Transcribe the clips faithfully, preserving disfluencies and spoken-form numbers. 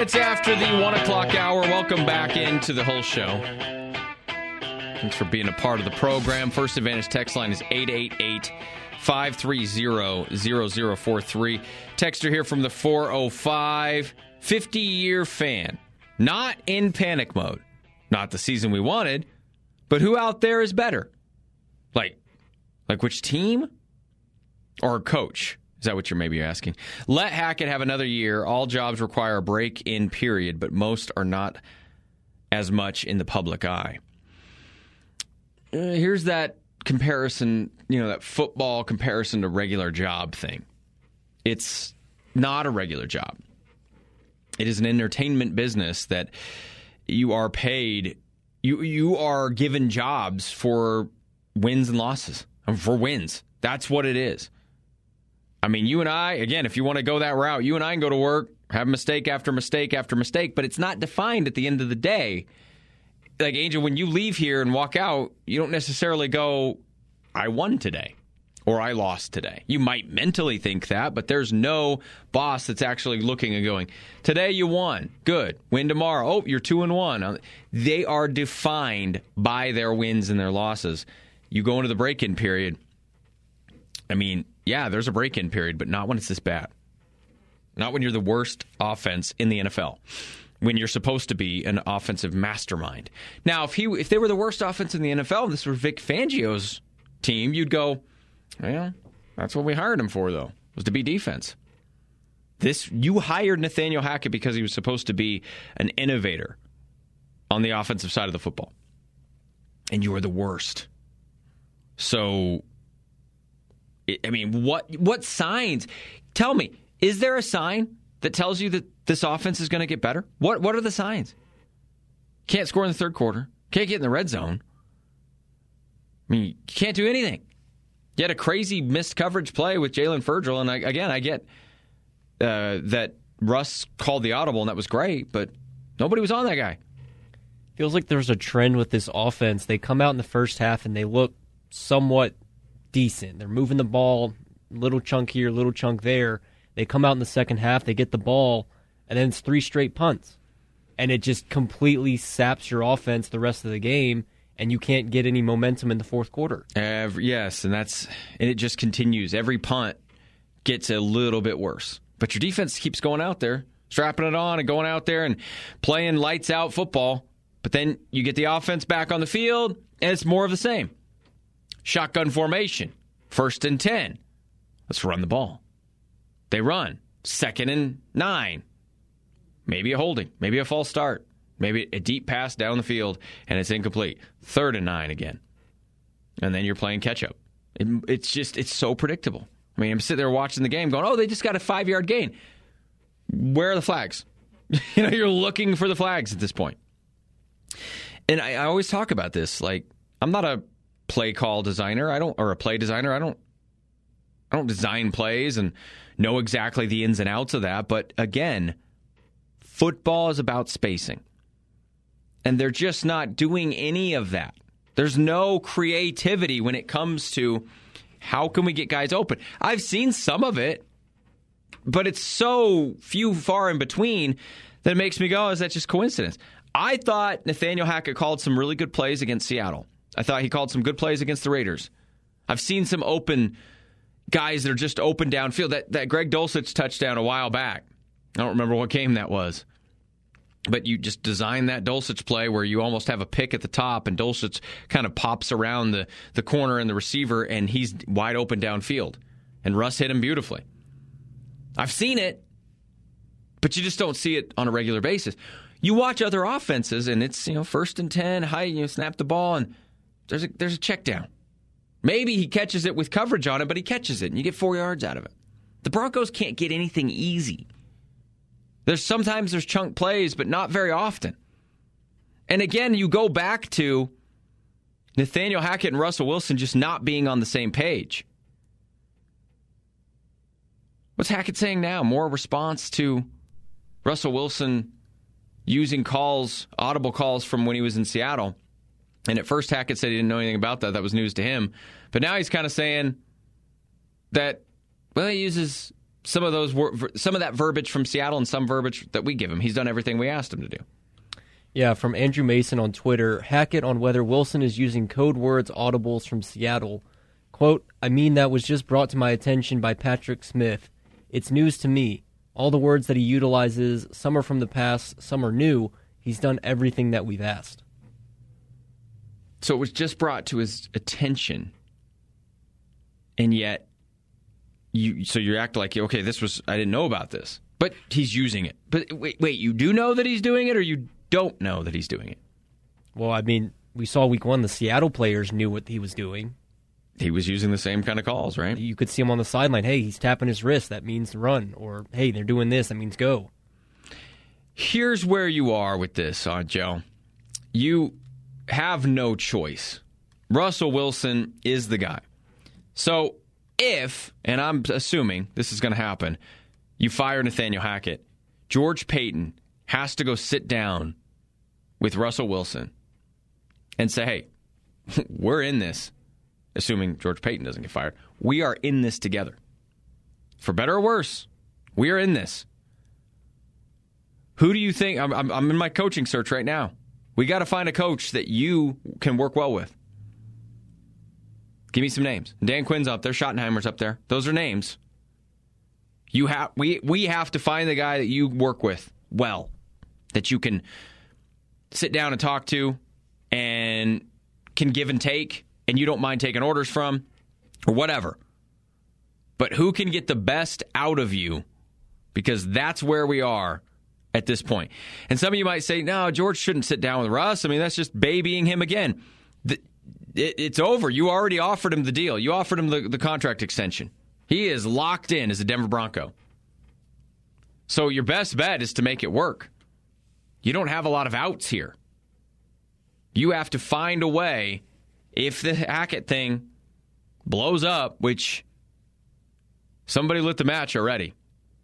minutes after the one o'clock hour. Welcome back into the whole show. Thanks for being a part of the program. First Advantage text line is eight eight eight, five three zero, zero zero four three. Texter here from the four oh five. fifty-year fan. Not in panic mode. Not the season we wanted, but who out there is better? Like, like which team or coach? Is that what you're maybe asking? Let Hackett have another year. All jobs require a break-in period, but most are not as much in the public eye. Uh, here's that comparison, you know, that football comparison to regular job thing. It's not a regular job. It is an entertainment business that you are paid, you you are given jobs for wins and losses, for wins. That's what it is. I mean, you and I, again, if you want to go that route, you and I can go to work, have mistake after mistake after mistake, but it's not defined at the end of the day. Like, Angel, when you leave here and walk out, you don't necessarily go, I won today or I lost today. You might mentally think that, but there's no boss that's actually looking and going, today you won. Good. Win tomorrow. Oh, you're two and one. They are defined by their wins and their losses. You go into the break-in period. I mean, yeah, there's a break-in period, but not when it's this bad. Not when you're the worst offense in the N F L. When you're supposed to be an offensive mastermind. Now, if he if they were the worst offense in the N F L, and this were Vic Fangio's team, you'd go, well, that's what we hired him for, though, was to be defense. This you hired Nathaniel Hackett because he was supposed to be an innovator on the offensive side of the football. And you were the worst. So, I mean, what what signs? Tell me, is there a sign that tells you that this offense is going to get better? What what are the signs? Can't score in the third quarter. Can't get in the red zone. I mean, you can't do anything. You had a crazy missed coverage play with Jalen Fergel, and I, again, I get uh, that Russ called the audible, and that was great, but nobody was on that guy. Feels like there's a trend with this offense. They come out in the first half, and they look somewhat decent. They're moving the ball, little chunk here, little chunk there. They come out in the second half, they get the ball, and then it's three straight punts. And it just completely saps your offense the rest of the game, and you can't get any momentum in the fourth quarter. Every, yes, and that's and it just continues. Every punt gets a little bit worse. But your defense keeps going out there, strapping it on and going out there and playing lights-out football. But then you get the offense back on the field, and it's more of the same. Shotgun formation, first and ten. Let's run the ball. They run. Second and nine. Maybe a holding. Maybe a false start. Maybe a deep pass down the field, and it's incomplete. Third and nine again. And then you're playing catch-up. It, it's just, it's so predictable. I mean, I'm sitting there watching the game going, oh, they just got a five-yard gain. Where are the flags? You know, you're looking for the flags at this point. And I, I always talk about this. Like, I'm not a play call designer. I don't, or a play designer. I don't, I don't design plays and know exactly the ins and outs of that. But again, football is about spacing. And they're just not doing any of that. There's no creativity when it comes to how can we get guys open. I've seen some of it, but it's so few far in between that it makes me go, is that just coincidence? I thought Nathaniel Hackett called some really good plays against Seattle. I thought he called some good plays against the Raiders. I've seen some open guys that are just open downfield. That, that Greg Dulcich touchdown a while back. I don't remember what game that was. But you just design that Dulcich play where you almost have a pick at the top and Dulcich kind of pops around the, the corner and the receiver and he's wide open downfield. And Russ hit him beautifully. I've seen it, but you just don't see it on a regular basis. You watch other offenses and it's, you know, first and ten, high, you know, snap the ball and there's a, there's a check down. Maybe he catches it with coverage on it, but he catches it and you get four yards out of it. The Broncos can't get anything easy. There's sometimes there's chunk plays, but not very often. And again, you go back to Nathaniel Hackett and Russell Wilson just not being on the same page. What's Hackett saying now? More response to Russell Wilson using calls, audible calls from when he was in Seattle. And at first Hackett said he didn't know anything about that. That was news to him. But now he's kind of saying that, well, he uses some of those some of that verbiage from Seattle and some verbiage that we give him. He's done everything we asked him to do. Yeah, from Andrew Mason on Twitter, Hackett on whether Wilson is using code words audibles from Seattle. Quote, I mean that was just brought to my attention by Patrick Smith. It's news to me. All the words that he utilizes, some are from the past, some are new. He's done everything that we've asked. So it was just brought to his attention, and yet, you so you act like, okay, this was, I didn't know about this, but he's using it. But wait, wait, you do know that he's doing it, or you don't know that he's doing it? Well, I mean, we saw week one, the Seattle players knew what he was doing. He was using the same kind of calls, right? You could see him on the sideline. Hey, he's tapping his wrist. That means run. Or, hey, they're doing this. That means go. Here's where you are with this, uh, Joe. You have no choice. Russell Wilson is the guy. So if, and I'm assuming this is going to happen, you fire Nathaniel Hackett, George Paton has to go sit down with Russell Wilson and say, hey, we're in this. Assuming George Paton doesn't get fired, we are in this together. For better or worse, we are in this. Who do you think? I'm, I'm, I'm in my coaching search right now. We got to find a coach that you can work well with. Give me some names. Dan Quinn's up there. Schottenheimer's up there. Those are names. You have we we have to find the guy that you work with well, that you can sit down and talk to, and can give and take. And you don't mind taking orders from, or whatever. But who can get the best out of you? Because that's where we are at this point. And some of you might say, no, George shouldn't sit down with Russ. I mean, that's just babying him again. The, it, it's over. You already offered him the deal. You offered him the, the contract extension. He is locked in as a Denver Bronco. So your best bet is to make it work. You don't have a lot of outs here. You have to find a way. If the Hackett thing blows up, which somebody lit the match already.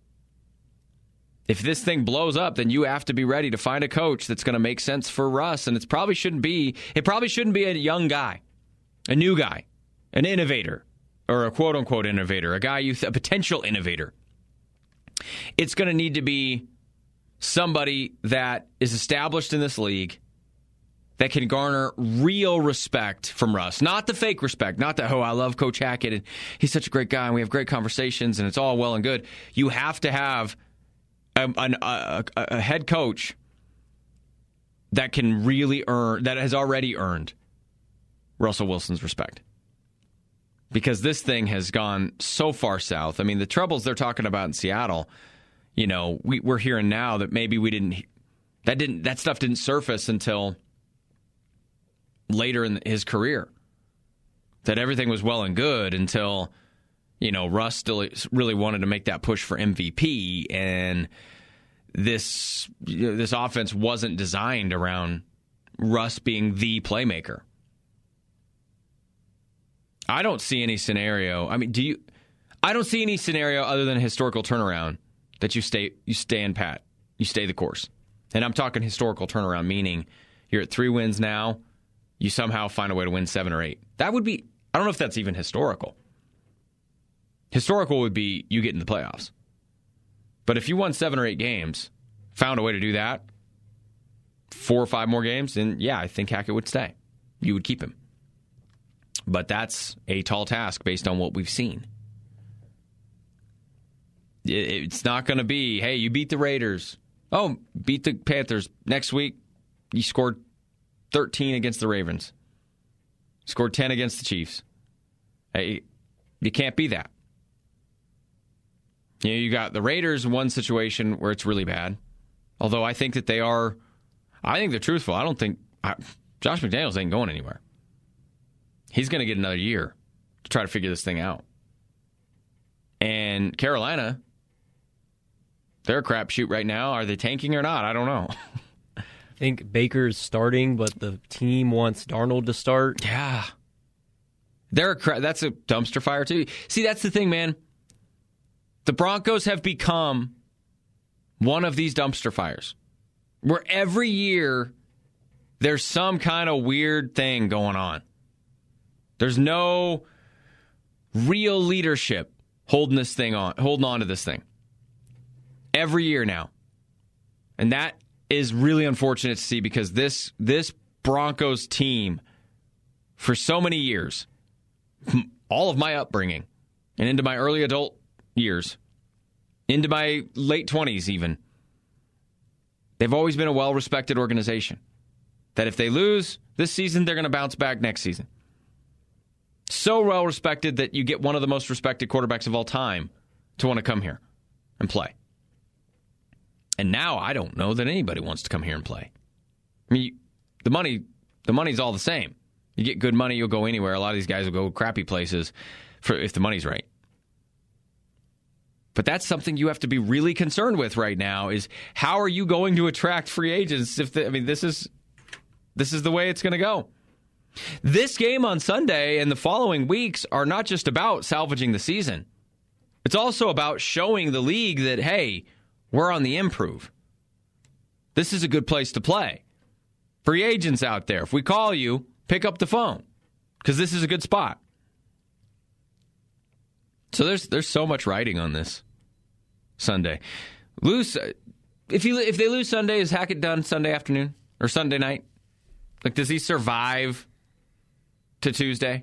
If this thing blows up, then you have to be ready to find a coach that's going to make sense for Russ. And it probably shouldn't be, it probably shouldn't be a young guy, a new guy, an innovator, or a quote unquote innovator, a guy you, th- a potential innovator. It's going to need to be somebody that is established in this league, that can garner real respect from Russ. Not the fake respect. Not that, oh, I love Coach Hackett, and he's such a great guy, and we have great conversations, and it's all well and good. You have to have a, a, a, a head coach that can really earn, that has already earned Russell Wilson's respect. Because this thing has gone so far south. I mean, the troubles they're talking about in Seattle, you know, we, we're hearing now that maybe we didn't, that didn't, that stuff didn't surface until later in his career, that everything was well and good until, you know, Russ still really wanted to make that push for M V P, and this you know, this offense wasn't designed around Russ being the playmaker. I don't see any scenario. I mean, do you? I don't see any scenario other than a historical turnaround that you stay you stand pat, you stay the course, and I'm talking historical turnaround, meaning you're at three wins now. You somehow find a way to win seven or eight. That would be, I don't know if that's even historical. Historical would be you get in the playoffs. But if you won seven or eight games, found a way to do that, four or five more games, then yeah, I think Hackett would stay. You would keep him. But that's a tall task based on what we've seen. It's not going to be, hey, you beat the Raiders. Oh, beat the Panthers. Next week, you scored thirteen against the Ravens. Scored ten against the Chiefs. Hey, you can't be that. You know, you got the Raiders in one situation where it's really bad. Although I think that they are, I think they're truthful. I don't think, I, Josh McDaniels ain't going anywhere. He's going to get another year to try to figure this thing out. And Carolina, they're a crapshoot right now. Are they tanking or not? I don't know. I think Baker's starting, but the team wants Darnold to start. Yeah. They're a cra- that's a dumpster fire, too. See, that's the thing, man. The Broncos have become one of these dumpster fires where every year there's some kind of weird thing going on. There's no real leadership. holding this thing on, holding on to this thing every year now. And that is really unfortunate to see because this this Broncos team, for so many years, all of my upbringing and into my early adult years, into my late twenties even, they've always been a well-respected organization. That if they lose this season, they're going to bounce back next season. So well-respected that you get one of the most respected quarterbacks of all time to want to come here and play. And now I don't know that anybody wants to come here and play. I mean, the money, the money's all the same. You get good money, you'll go anywhere. A lot of these guys will go crappy places for if the money's right. But that's something you have to be really concerned with right now is how are you going to attract free agents if the, I mean this is this is the way it's going to go. This game on Sunday and the following weeks are not just about salvaging the season. It's also about showing the league that, hey, we're on the improve. This is a good place to play. Free agents out there, if we call you, pick up the phone because this is a good spot. So there's there's so much riding on this Sunday. Lose if you if they lose Sunday, is Hackett done Sunday afternoon or Sunday night? Like, does he survive to Tuesday?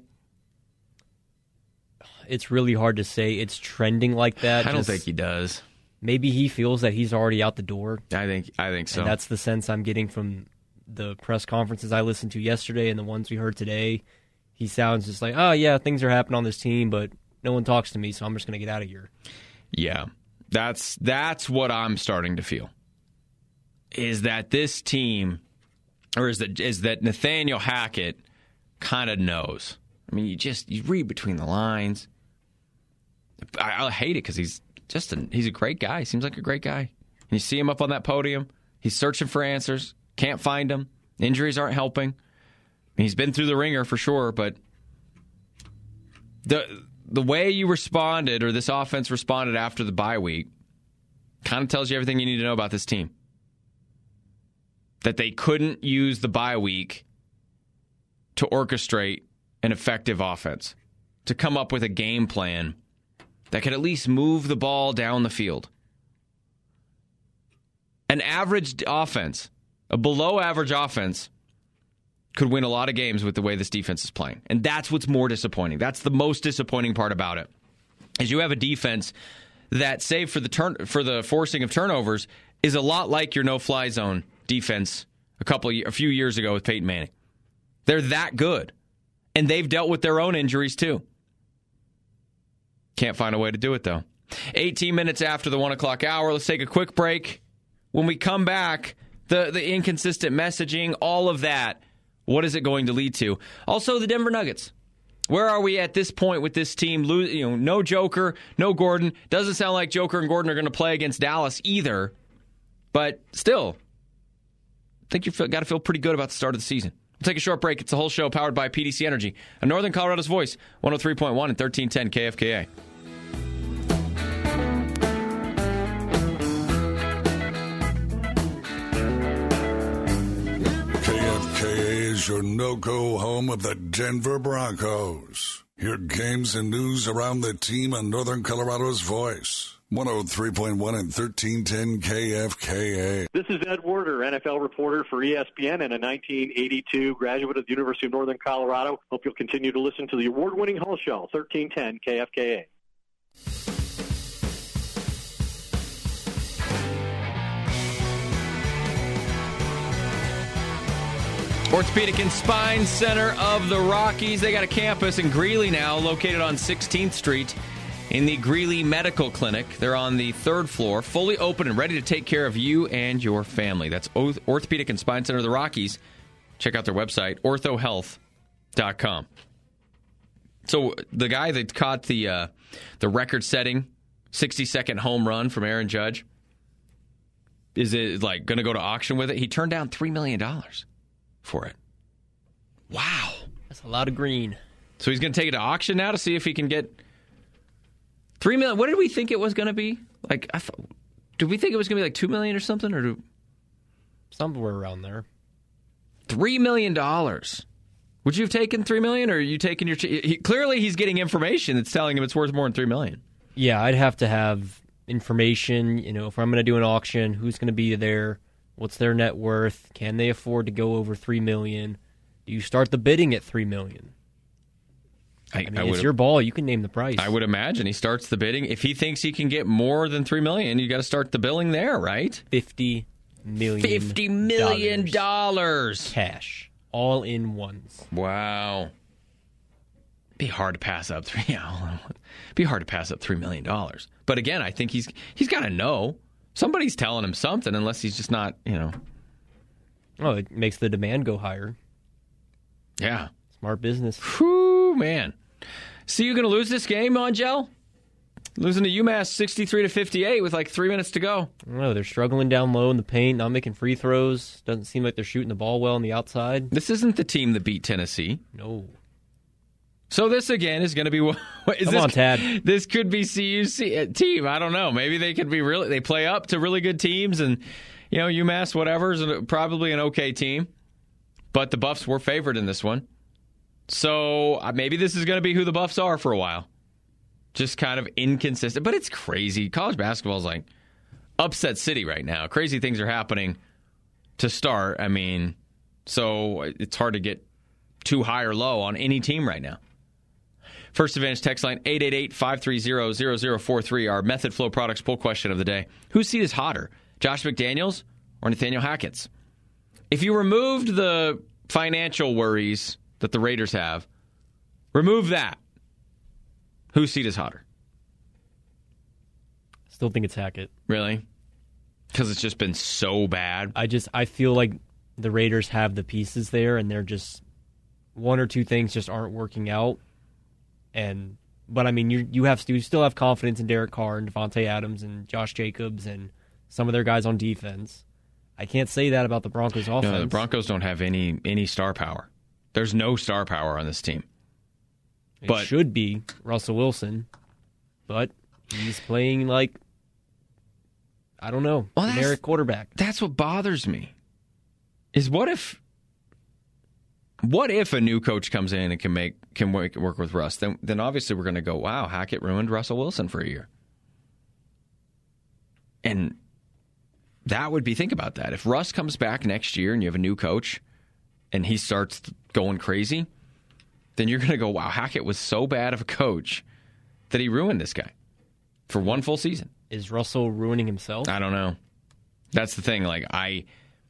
It's really hard to say. It's trending like that. I don't Just, think he does. Maybe he feels that he's already out the door. I think I think so. And that's the sense I'm getting from the press conferences I listened to yesterday and the ones we heard today. He sounds just like, oh, yeah, things are happening on this team, but no one talks to me, so I'm just going to get out of here. Yeah, that's that's what I'm starting to feel, is that this team, or is that is that Nathaniel Hackett kind of knows. I mean, you just you read between the lines. I, I hate it because he's just a, he's a great guy. Seems like a great guy. And you see him up on that podium. He's searching for answers. Can't find them. Injuries aren't helping. He's been through the ringer for sure, but the the way you responded, or this offense responded after the bye week, kind of tells you everything you need to know about this team. That they couldn't use the bye week to orchestrate an effective offense, to come up with a game plan that could at least move the ball down the field. An average offense, a below-average offense, could win a lot of games with the way this defense is playing. And that's what's more disappointing. That's the most disappointing part about it, is you have a defense that, save for the turn for the forcing of turnovers, is a lot like your no-fly zone defense a couple of, a few years ago with Peyton Manning. They're that good. And they've dealt with their own injuries, too. Can't find a way to do it, though. eighteen minutes after the one o'clock hour. Let's take a quick break. When we come back, the, the inconsistent messaging, all of that, what is it going to lead to? Also, the Denver Nuggets. Where are we at this point with this team? You know, no Joker, no Gordon. Doesn't sound like Joker and Gordon are going to play against Dallas either. But still, I think you've got to feel pretty good about the start of the season. We'll take a short break. It's the whole show powered by P D C Energy. A Northern Colorado's voice, one oh three point one and thirteen ten K F K A. K F K A is your no-go home of the Denver Broncos. Hear games and news around the team on Northern Colorado's voice. one oh three point one and thirteen ten K F K A. This is Ed Werder, N F L reporter for E S P N and a nineteen eighty-two graduate of the University of Northern Colorado. Hope you'll continue to listen to the award-winning Hull Show, thirteen ten K F K A. Orthopedic and Spine Center of the Rockies. They got a campus in Greeley now, located on sixteenth Street in the Greeley Medical Clinic. They're on the third floor, fully open and ready to take care of you and your family. That's Orthopedic and Spine Center of the Rockies. Check out their website, ortho health dot com. So the guy that caught the uh, the record-setting sixty-second home run from Aaron Judge, is it like going to go to auction with it? He turned down three million dollars for it. Wow. That's a lot of green. So he's going to take it to auction now to see if he can get three million. What did we think it was going to be? Like, I thought, did we think it was going to be like two million or something, or do, somewhere around there? Three million dollars. Would you have taken three million, or are you taking your? He, clearly, he's getting information that's telling him it's worth more than three million. Yeah, I'd have to have information. You know, if I'm going to do an auction, who's going to be there? What's their net worth? Can they afford to go over three million dollars? Do you start the bidding at three million dollars? I, I mean, I it's your ball. You can name the price. I would imagine he starts the bidding. If he thinks he can get more than three million dollars, you got to start the billing there, right? fifty million dollars. fifty million dollars. Cash. All in ones. Wow. Be hard to pass up three. Yeah, be hard to pass up three million dollars. But again, I think he's he's got to know somebody's telling him something, unless he's just not, you know. Oh, it makes the demand go higher. Yeah, smart business. Whew, man. So you going to lose this game, Angel? Losing to UMass sixty-three to fifty-eight with like three minutes to go. No, they're struggling down low in the paint, not making free throws. Doesn't seem like they're shooting the ball well on the outside. This isn't the team that beat Tennessee. No. So this, again, is going to be... Is Come this, on, Tad. This could be C U C team. I don't know. Maybe they could be really... They play up to really good teams, and, you know, UMass, whatever, is probably an okay team. But the Buffs were favored in this one. So uh, maybe this is going to be who the Buffs are for a while. Just kind of inconsistent. But it's crazy. College basketball is like upset city right now. Crazy things are happening to start. I mean, so it's hard to get too high or low on any team right now. First Advantage text line eight eight eight, five three zero, zero zero four three. Our Method Flow Products poll question of the day. Whose seat is hotter, Josh McDaniels or Nathaniel Hackett's? If you removed the financial worries that the Raiders have, remove that. Whose seat is hotter? Still think it's Hackett. Really? Because it's just been so bad. I just I feel like the Raiders have the pieces there, and they're just one or two things just aren't working out. And but I mean, you you have you still have confidence in Derek Carr and Devontae Adams and Josh Jacobs and some of their guys on defense. I can't say that about the Broncos offense. No, the Broncos don't have any any star power. There's no star power on this team. It but, should be Russell Wilson, but he's playing like, I don't know, well, generic quarterback. That's what bothers me. Is what if, what if a new coach comes in and can make can work, work with Russ? Then then obviously we're going to go, wow, Hackett ruined Russell Wilson for a year. And that would be, think about that. If Russ comes back next year and you have a new coach and he starts going crazy, then you're going to go, wow, Hackett was so bad of a coach that he ruined this guy for one full season. Is Russell ruining himself? I don't know. That's the thing. Like, I...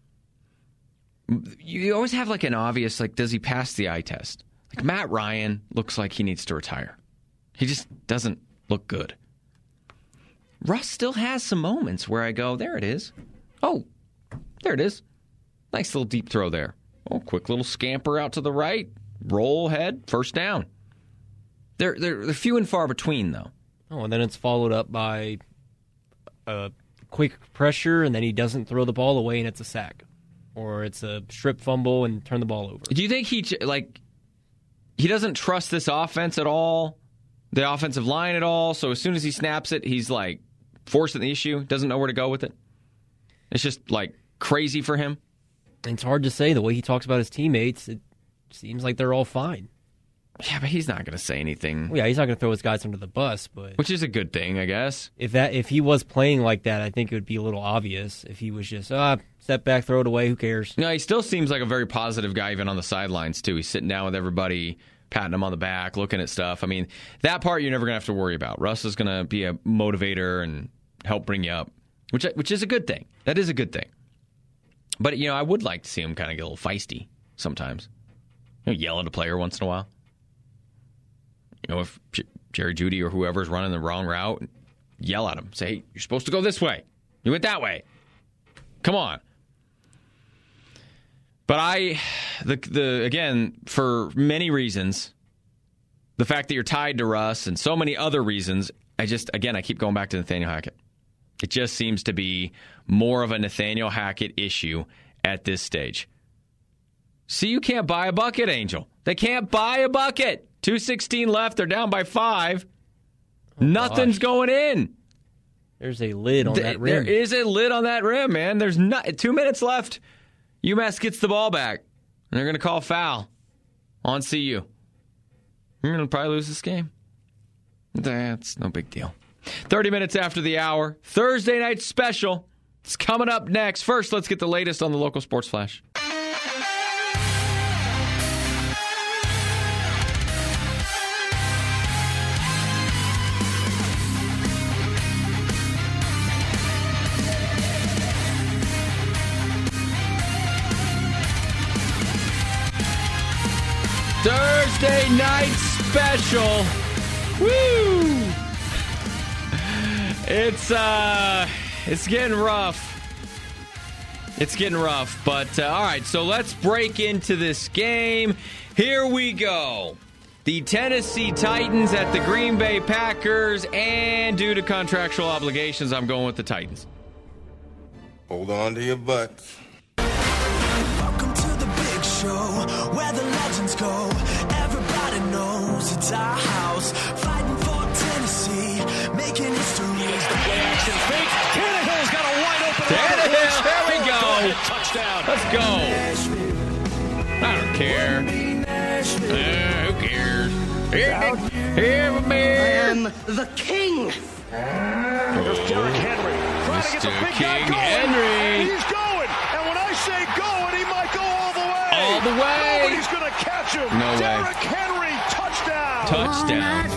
You always have, like, an obvious, like, does he pass the eye test? Like, Matt Ryan looks like he needs to retire. He just doesn't look good. Russ still has some moments where I go, there it is. Oh, there it is. Nice little deep throw there. Oh, quick little scamper out to the right. Roll head, first down. They're, they're, they're few and far between, though. Oh, and then it's followed up by a quick pressure, and then he doesn't throw the ball away, and it's a sack. Or it's a strip fumble and turn the ball over. Do you think he, like, he doesn't trust this offense at all, the offensive line at all, so as soon as he snaps it, he's, like, forcing the issue, doesn't know where to go with it? It's just, like, crazy for him? It's hard to say. The way he talks about his teammates, it seems like they're all fine. Yeah, but he's not going to say anything. Well, yeah, he's not going to throw his guys under the bus, but which is a good thing, I guess. If that if he was playing like that, I think it would be a little obvious. If he was just ah, step back, throw it away, who cares? No, he still seems like a very positive guy, even on the sidelines too. He's sitting down with everybody, patting them on the back, looking at stuff. I mean, that part you're never going to have to worry about. Russ is going to be a motivator and help bring you up, which which is a good thing. That is a good thing. But you know, I would like to see him kind of get a little feisty sometimes. You know, yell at a player once in a while. You know, if J- Jerry Jeudy or whoever's running the wrong route, yell at him. Say, hey, you're supposed to go this way. You went that way. Come on. But I, the the again, for many reasons, the fact that you're tied to Russ and so many other reasons, I just, again, I keep going back to Nathaniel Hackett. It just seems to be more of a Nathaniel Hackett issue at this stage. See, you can't buy a bucket, Angel. They can't buy a bucket. two sixteen left. They're down by five. Oh, Nothing's gosh. going in. There's a lid on Th- that rim. There is a lid on that rim, man. There's not two minutes left. UMass gets the ball back, and they're going to call foul on C U. You're going to probably lose this game. That's no big deal. thirty minutes after the hour, Thursday night special. It's coming up next. First, let's get the latest on the local sports flash. Thursday night special. Woo! It's uh it's getting rough. It's getting rough, but uh, all right, so let's break into this game. Here we go. The Tennessee Titans at the Green Bay Packers, and due to contractual obligations, I'm going with the Titans. Hold on to your butts. Welcome to the big show, where the legends go. Everybody knows it's our house. Fighting for Tennessee, making history. Play action fake. Tannehill's got a wide open. Tannehill, there we go. Touchdown. Let's go. I don't care. Uh, who cares? Here, here, my man. The king. There's Derrick Henry. Trying to get the Mister big guy King going. Henry. And he's going. And when I say going, he might go all the way. All the way. Nobody's going to catch him. No way. Derrick Henry, touchdown. Touchdown.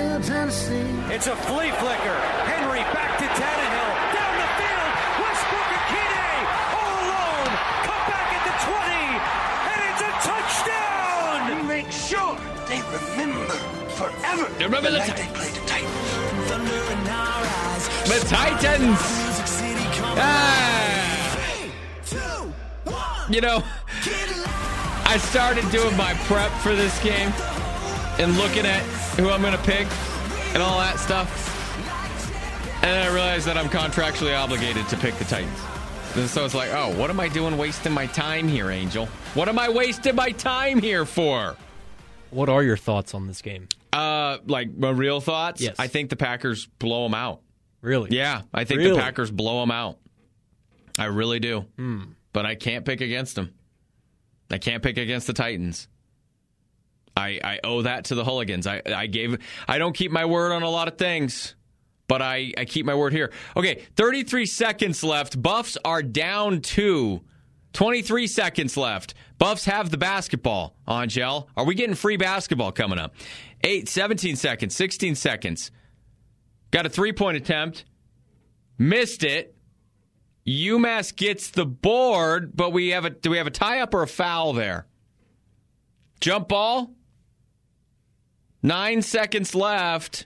It's a flea flicker. Henry back to Tannehill. Down the field. Westbrook Akine all alone. Come back at the twenty. And it's a touchdown. We make sure they remember forever. Remember the night Titans. they played the Titans. Thunder in our eyes. The Titans. Music City come Ah. Three, two, one. You know, Get alive. I started doing my prep for this game and looking at who I'm going to pick and all that stuff. And then I realized that I'm contractually obligated to pick the Titans. And so it's like, oh, what am I doing wasting my time here, Angel? What am I wasting my time here for? What are your thoughts on this game? Uh, like, my real thoughts? Yes. I think the Packers blow them out. Really? Yeah, I think Really? the Packers blow them out. I really do. Hmm. But I can't pick against them. I can't pick against the Titans. I, I owe that to the Hooligans. I, I gave. I don't keep my word on a lot of things, but I, I keep my word here. Okay, thirty-three seconds left. Buffs are down two. twenty-three seconds left. Buffs have the basketball, Angel. Are we getting free basketball coming up? Eight, seventeen seconds, sixteen seconds. Got a three-point attempt. Missed it. UMass gets the board, but we have a do we have a tie-up or a foul there? Jump ball. Nine seconds left.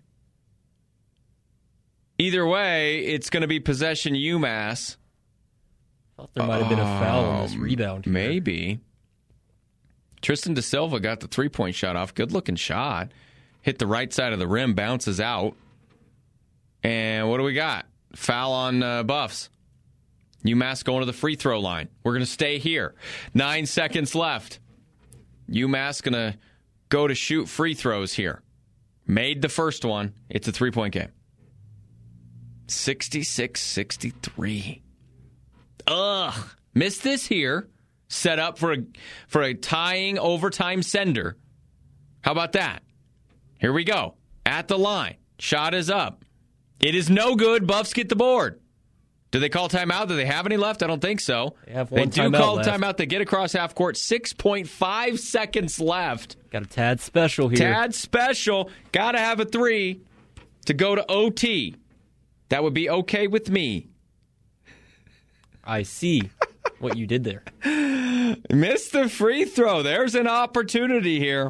Either way, it's going to be possession UMass. Thought there might have been a foul on this Um, rebound here. Maybe. Tristan Da Silva got the three-point shot off. Good-looking shot. Hit the right side of the rim, bounces out. And what do we got? Foul on uh, Buffs. UMass going to the free throw line. We're going to stay here. Nine seconds left. UMass going to go to shoot free throws here. Made the first one. It's a three-point game. sixty-six sixty-three. Ugh. Missed this here. Set up for a, for a tying overtime sender. How about that? Here we go. At the line. Shot is up. It is no good. Buffs get the board. Do they call timeout? Do they have any left? I don't think so. They have one do timeout call left. timeout. They get across half court. six point five seconds left. Got a tad special here. Tad special. Got to have a three to go to O T. That would be okay with me. I see what you did there. Missed the free throw. There's an opportunity here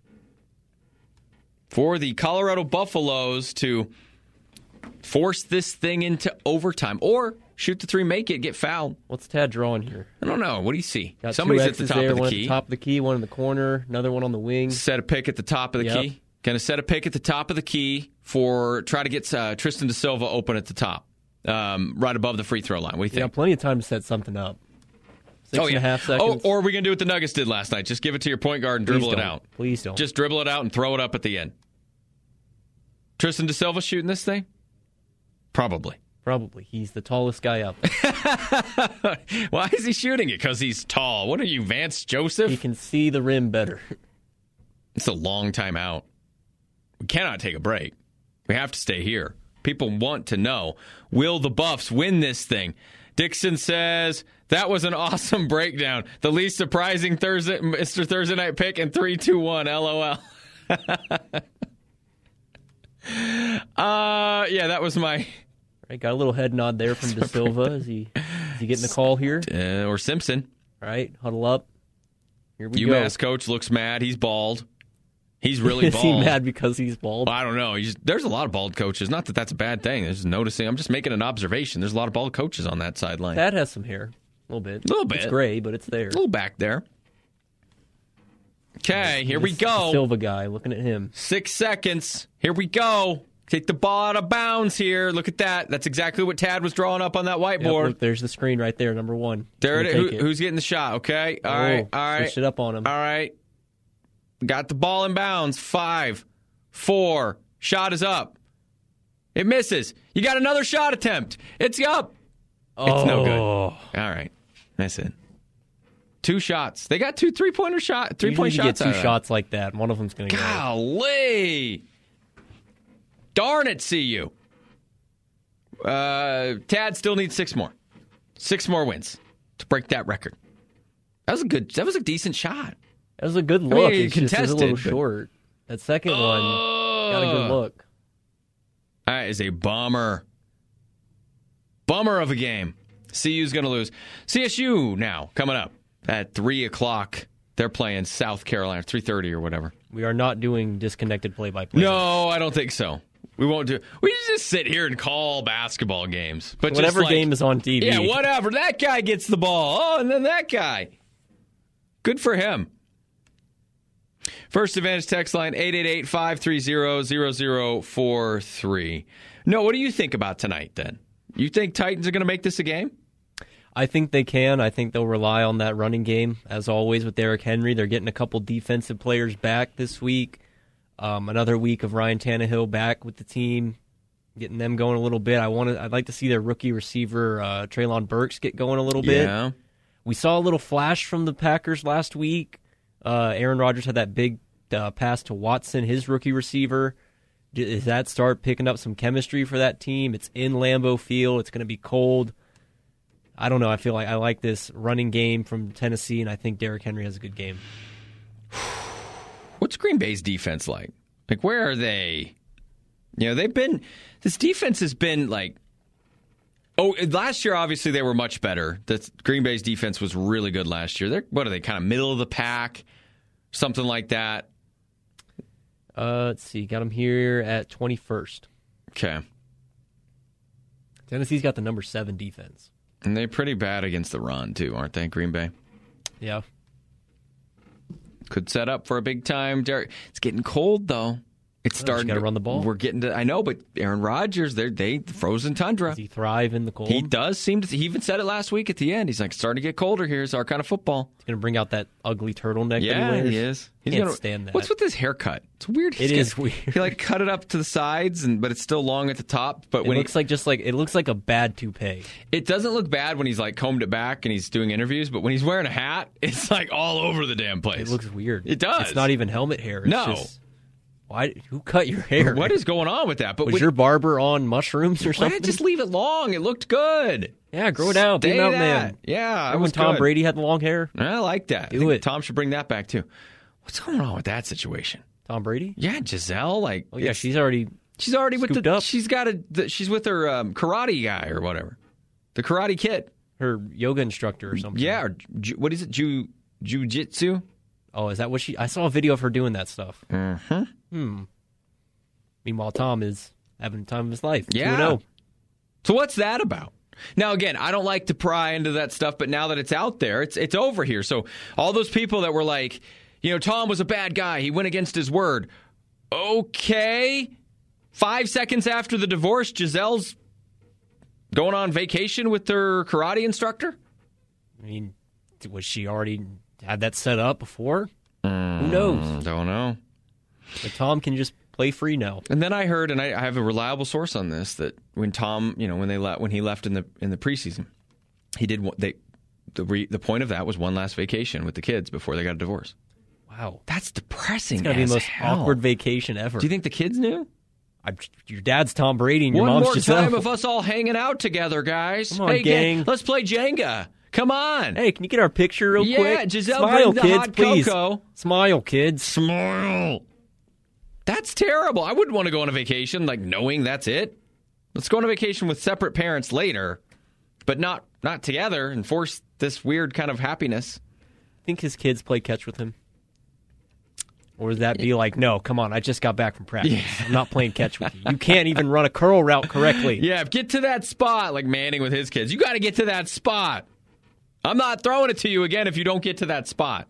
for the Colorado Buffaloes to force this thing into overtime or shoot the three, make it, get fouled. What's Tad drawing here? I don't know. What do you see? Got Somebody's two at the X's top there, of the one key. At the top of the key, one in the corner, another one on the wing. Set a pick at the top of the Yep. key. Going to set a pick at the top of the key for try to get uh, Tristan Da Silva open at the top, um, right above the free throw line. What do you Yeah, think? plenty of time to set something up. Six oh, and yeah. a half Oh, seconds. or are we going to do what the Nuggets did last night? Just give it to your point guard and Please dribble it don't. out. Please don't. Just dribble it out and throw it up at the end. Tristan Da Silva shooting this thing? Probably. Probably. He's the tallest guy out there. Why is he shooting it? Because he's tall. What are you, Vance Joseph? He can see the rim better. It's a long time out. We cannot take a break. We have to stay here. People want to know, will the Buffs win this thing? Dixon says, that was an awesome breakdown. The least surprising Thursday, Mister Thursday Night Pick in three two one, LOL. uh, yeah, that was my... Right, got a little head nod there from De Silva. Is he, is he getting the call here? Uh, or Simpson. All right, huddle up. Here we UMass go. coach looks mad. He's bald. He's really Is bald. he mad because he's bald? I don't know. He's, there's a lot of bald coaches. Not that that's a bad thing. I'm just noticing. I'm just making an observation. There's a lot of bald coaches on that sideline. Thad has some hair. A little bit. A little bit. It's gray, but it's there. A little back there. Okay, here we This go. Silva guy, looking at him. Six seconds. Here we go. Take the ball out of bounds here. Look at that. That's exactly what Tad was drawing up on that whiteboard. Yep, look, there's the screen right there, number one. There it is. Who, it. who's getting the shot? Okay. All oh, right. All right. Switched it up on him. All right. Got the ball in bounds. Five, four. Shot is up. It misses. You got another shot attempt. It's up. Oh. It's no good. All right. That's it. Two shots. They got two three-pointer shot, three-point Usually you shots. get two out of shots like that. One of them's going to go. Golly. Darn it, C U. Uh, Tad still needs six more. Six more wins to break that record. That was a good, that was a decent shot. That was a good I look. mean, it's just it's a little contested, but- short. That second one got a good look. That is a bummer. Bummer of a game. C U's going to lose. C S U now coming up at three o'clock. They're playing South Carolina, three thirty or whatever. We are not doing disconnected play-by-play. No, I don't think so. We won't do. We just sit here and call basketball games, but Whatever just like, game is on T V. Yeah, whatever. That guy gets the ball. Oh, and then that guy. Good for him. First Advantage text line eight eight eight, five three zero, zero zero four three. No, what do you think about tonight then? You think Titans are going to make this a game? I think they can. I think they'll rely on that running game, as always, with Derrick Henry. They're getting a couple defensive players back this week. Um, another week of Ryan Tannehill back with the team, getting them going a little bit. I want to. I'd like to see their rookie receiver uh, Treylon Burks get going a little bit. Yeah. We saw a little flash from the Packers last week. Uh, Aaron Rodgers had that big uh, pass to Watson, his rookie receiver. Does that start picking up some chemistry for that team? It's in Lambeau Field. It's going to be cold. I don't know. I feel like I like this running game from Tennessee, and I think Derrick Henry has a good game. What's Green Bay's defense like? Like, where are they? You know, they've been, this defense has been like, oh, last year, obviously, they were much better. The Green Bay's defense was really good last year. They're, what are they, kind of middle of the pack? Something like that. Uh, let's see. Got them here at twenty-first. Okay. Tennessee's got the number seven defense. And they're pretty bad against the run, too, aren't they, Green Bay? Yeah. Could set up for a big time. Derek. It's getting cold, though. It's starting to run the ball. We're getting to, I know, but Aaron Rodgers, they're they frozen tundra. Does he thrive in the cold? He does seem to. He even said it last week at the end. He's like, starting to get colder here. It's our kind of football. He's going to bring out that ugly turtleneck Yeah, that he wears. he is. He's Can't gonna, stand that. What's with his haircut? It's weird. He's It is got- weird. He like cut it up to the sides, and but it's still long at the top. But It when looks he, like just like it looks like a bad toupee. it doesn't look bad when he's like combed it back and he's doing interviews. But when he's wearing a hat, it's like all over the damn place. It looks weird. It does. It's not even helmet hair. It's No. Just, why? Who cut your hair? What is going on with that? But Was when, your barber on mushrooms or why something? not just leave it long? It looked good. Yeah, grow it out. Be Stay a mountain that. man. Yeah, I Remember when was Tom good. Brady had the long hair? I like that. Do I think it. Tom should bring that back too. What's going on with that situation? Tom Brady? Yeah, Giselle. Like, Oh yeah, it's- she's already. she's already with scooped the. up. She's got a. The, she's with her um, karate guy or whatever, the karate kid. Her yoga instructor or something. Yeah, or ju- what is it? Ju jujitsu. Oh, is that what she? I saw a video of her doing that stuff. Mm-hmm. Hmm. Meanwhile, Tom is having the time of his life. Yeah. two and oh. So what's that about? Now, again, I don't like to pry into that stuff, but now that it's out there, it's it's over here. So all those people that were like, you know, Tom was a bad guy. He went against his word. Okay. Five seconds after the divorce, Giselle's going on vacation with her karate instructor? I mean, was she already had that set up before? Mm, Who knows? Don't know. But Tom can just play free now. And then I heard, and I, I have a reliable source on this, that when Tom, you know, when they le- when he left in the in the preseason, he did what they the re, the point of that was one last vacation with the kids before they got a divorce. Wow, That's depressing. it's gotta be as the most hell. awkward vacation ever. Do you think the kids knew? I'm, your dad's Tom Brady and your One mom's more Giselle. time of us all hanging out together, guys. Come on, hey, gang. Let's play Jenga. Come on. Hey, can you get our picture real yeah, quick? Yeah, Giselle, Smile, bring the kids, hot please. cocoa. Smile, kids. Smile. That's terrible. I wouldn't want to go on a vacation like knowing that's it. Let's go on a vacation with separate parents later, but not not together and force this weird kind of happiness. Think his kids play catch with him? Or would that be like, no, come on, I just got back from practice. Yeah. I'm not playing catch with you. You can't even run a curl route correctly. Yeah, get to that spot, like Manning with his kids. You got to get to that spot. I'm not throwing it to you again if you don't get to that spot.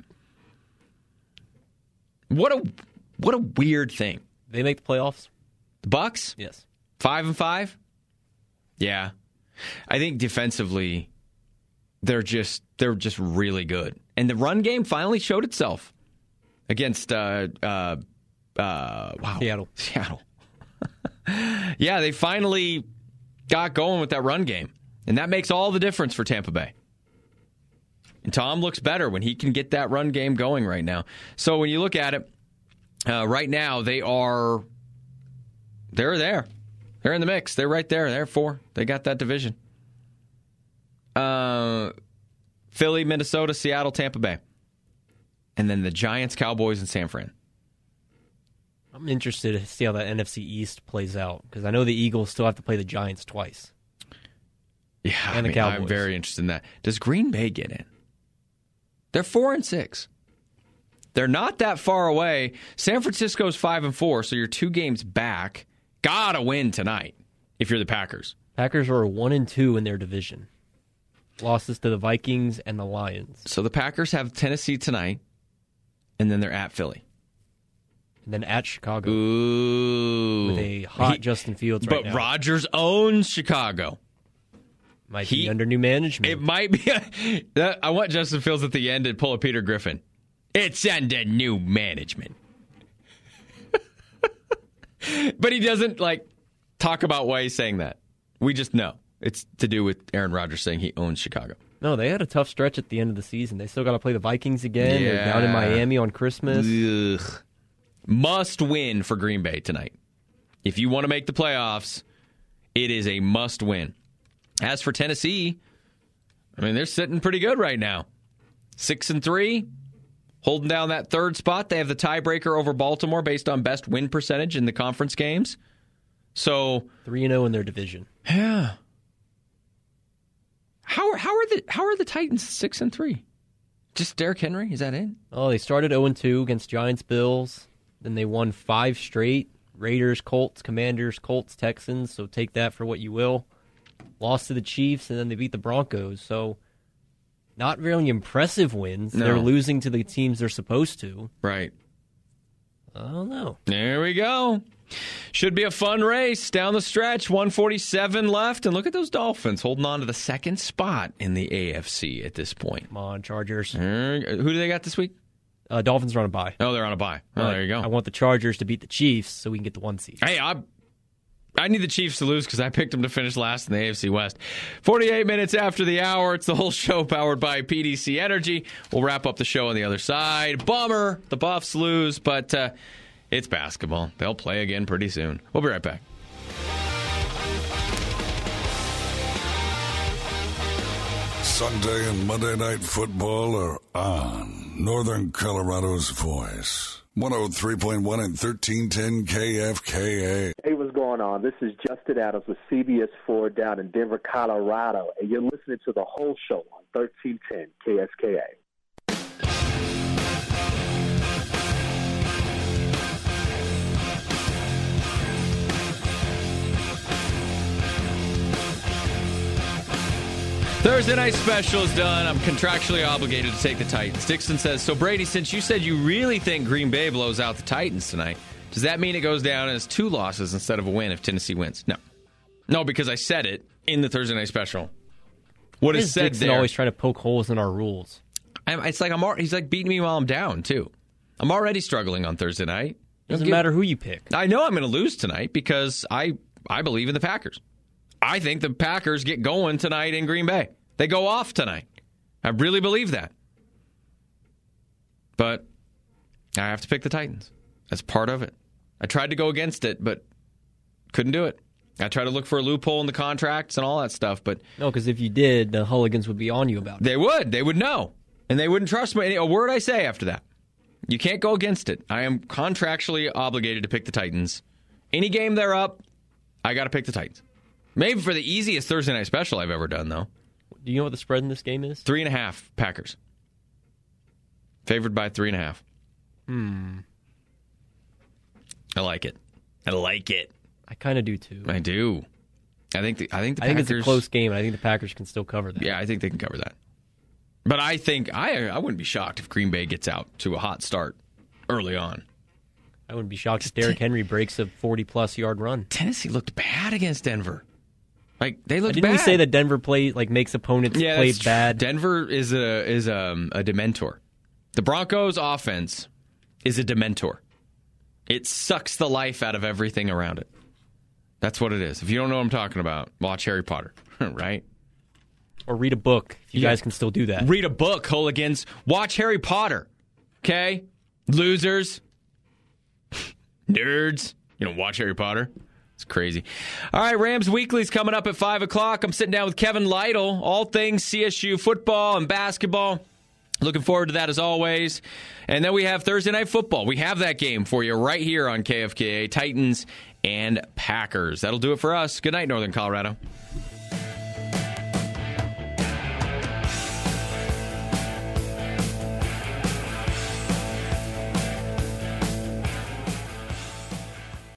What a what a weird thing. They make the playoffs? The Bucks? Yes. Five and five? Yeah. I think defensively, they're just they're just really good. And the run game finally showed itself against uh, uh, uh, wow. Seattle. Seattle. Yeah, they finally got going with that run game. And that makes all the difference for Tampa Bay. And Tom looks better when he can get that run game going right now. So when you look at it, uh, right now they are, they're there. They're in the mix. They're right there. They're four. They got that division. Uh, Philly, Minnesota, Seattle, Tampa Bay. And then the Giants, Cowboys, and San Fran. I'm interested to see how that N F C East plays out because I know the Eagles still have to play the Giants twice. Yeah, and I the mean, Cowboys. I'm very interested in that. Does Green Bay get in? They're four and six. They're not that far away. San Francisco's five and four, so you're two games back. Gotta win tonight if you're the Packers. Packers are one and two in their division. Losses to the Vikings and the Lions. So the Packers have Tennessee tonight, and then they're at Philly. And then at Chicago. Ooh. With a hot he, Justin Fields right but now. But Rodgers owns Chicago. Might he, be under new management. It might be. A, I want Justin Fields at the end to pull a Peter Griffin. It's under new management. But he doesn't, like, talk about why he's saying that. We just know. It's to do with Aaron Rodgers saying he owns Chicago. No, they had a tough stretch at the end of the season. They still got to play the Vikings again. Yeah. They're down in Miami on Christmas. Ugh. Must win for Green Bay tonight. If you want to make the playoffs, it is a must win. As for Tennessee, I mean, they're sitting pretty good right now. Six and three, holding down that third spot. They have the tiebreaker over Baltimore based on best win percentage in the conference games. So three and zero in their division. Yeah. How are how are the how are the Titans six and three? Just Derrick Henry? Is that it? Oh, they started zero and two against Giants, Bills. Then they won five straight. Raiders, Colts, Commanders, Colts, Texans. So take that for what you will. Lost to the Chiefs, and then they beat the Broncos. So not really impressive wins. No. They're losing to the teams they're supposed to. Right. I don't know. There we go. Should be a fun race down the stretch. one forty-seven left. And look at those Dolphins holding on to the second spot in the A F C at this point. Come on, Chargers. Uh, who do they got this week? Uh, Dolphins are on a bye. Oh, they're on a bye. Oh, uh, there you go. I want the Chargers to beat the Chiefs so we can get the one seed. Hey, I I need the Chiefs to lose because I picked them to finish last in the A F C West. forty-eight minutes after the hour. It's the whole show powered by P D C Energy. We'll wrap up the show on the other side. Bummer, the Buffs lose, but uh, it's basketball. They'll play again pretty soon. We'll be right back. Sunday and Monday Night Football are on Northern Colorado's voice. one oh three point one and thirteen ten K F K A. Hey, what's going on? This is Justin Adams with C B S four down in Denver, Colorado, and you're listening to the whole show on thirteen ten K S K A. Thursday night special is done. I'm contractually obligated to take the Titans. Dixon says, so Brady, since you said you really think Green Bay blows out the Titans tonight, does that mean it goes down as two losses instead of a win if Tennessee wins? No. No, because I said it in the Thursday night special. What is said Dixon there? always trying to poke holes in our rules. I'm, it's like I'm. He's like beating me while I'm down too. I'm already struggling on Thursday night. Doesn't matter who you pick. I know I'm going to lose tonight because I I believe in the Packers. I think the Packers get going tonight in Green Bay. They go off tonight. I really believe that. But I have to pick the Titans. That's part of it. I tried to go against it, but Couldn't do it. I tried to look for a loophole in the contracts and all that stuff, but No, because if you did, the hooligans would be on you about it. they would. They would know. And they wouldn't trust me. A word I say after that. You can't go against it. I am contractually obligated to pick the Titans. Any game they're up, I got to pick the Titans. Maybe for the easiest Thursday night special I've ever done, though. Do you know what the spread in this game is? Three and a half Packers. Favored by three and a half. Hmm. I like it. I like it. I kind of do too. I do. I think the I think the I think Packers, it's a close game. And I think the Packers can still cover that. Yeah, I think they can cover that. But I think I I wouldn't be shocked if Green Bay gets out to a hot start early on. I wouldn't be shocked if Derrick Henry breaks a forty-plus yard run. Tennessee looked bad against Denver. Like they looked Didn't bad. we say that Denver play like makes opponents yeah, play that's true. bad? Denver is a is a, a dementor. The Broncos' offense is a dementor. It sucks the life out of everything around it. That's what it is. If you don't know what I'm talking about, watch Harry Potter, right? Or read a book, if you Yeah. guys can still do that. Read a book, hooligans. Watch Harry Potter, okay? Losers. Nerds. You know, watch Harry Potter. It's crazy. All right, Rams Weekly's coming up at five o'clock. I'm sitting down with Kevin Lytle, all things C S U football and basketball. Looking forward to that as always. And then we have Thursday Night Football. We have that game for you right here on K F K A, Titans and Packers. That'll do it for us. Good night, Northern Colorado.